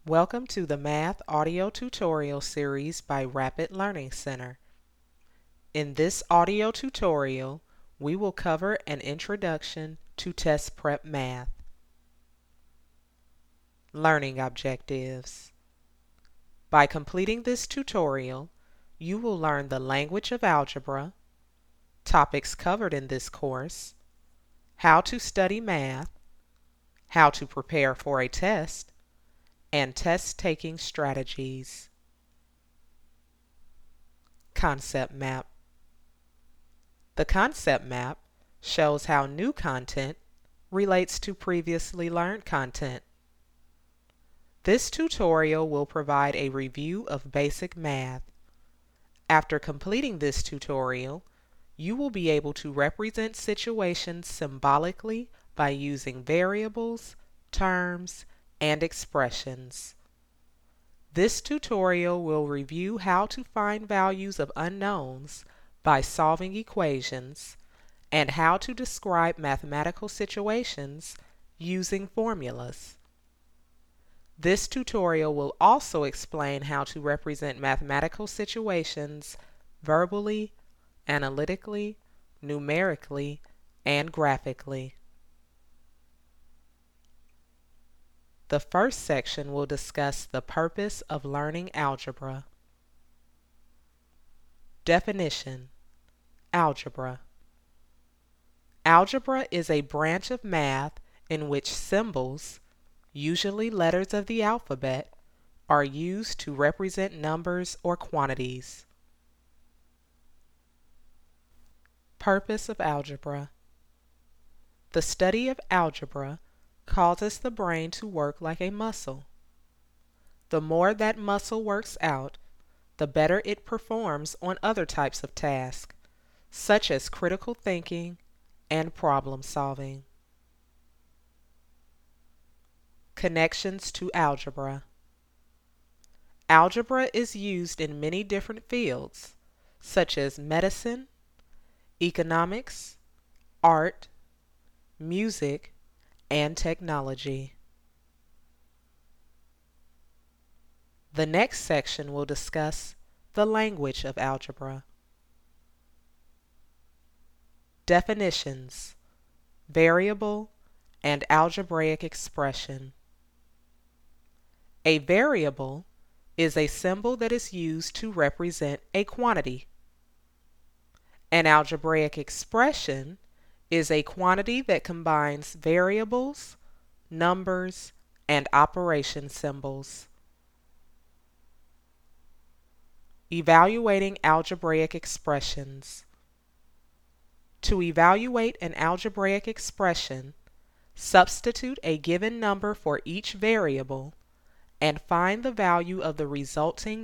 Welcome to the Math Audio Tutorial series by Rapid Learning Center. In this audio tutorial, we will cover an introduction to Test Prep Math. Learning objectives. By completing this tutorial, you will learn the language of algebra, topics covered in this course, how to study math, how to prepare for a test, and test-taking strategies. Concept map. The concept map shows how new content relates to previously learned content. This tutorial will provide a review of basic math. After completing this tutorial, you will be able to represent situations symbolically by using variables, terms, and expressions. This tutorial will review how to find values of unknowns by solving equations and how to describe mathematical situations using formulas. This tutorial will also explain how to represent mathematical situations verbally, analytically, numerically, and graphically. The first section will discuss the purpose of learning algebra. Definition: Algebra. Algebra is a branch of math in which symbols, usually letters of the alphabet, are used to represent numbers or quantities. Purpose of algebra. The study of algebra causes the brain to work like a muscle. The more that muscle works out, the better it performs on other types of tasks, such as critical thinking and problem solving. Connections to algebra. Algebra is used in many different fields, such as medicine, economics, art, music, and technology. The next section will discuss the language of algebra. Definitions: variable and algebraic expression. A variable is a symbol that is used to represent a quantity. An algebraic expression is a quantity that combines variables, numbers, and operation symbols. Evaluating algebraic expressions. To evaluate an algebraic expression, substitute a given number for each variable and find the value of the resulting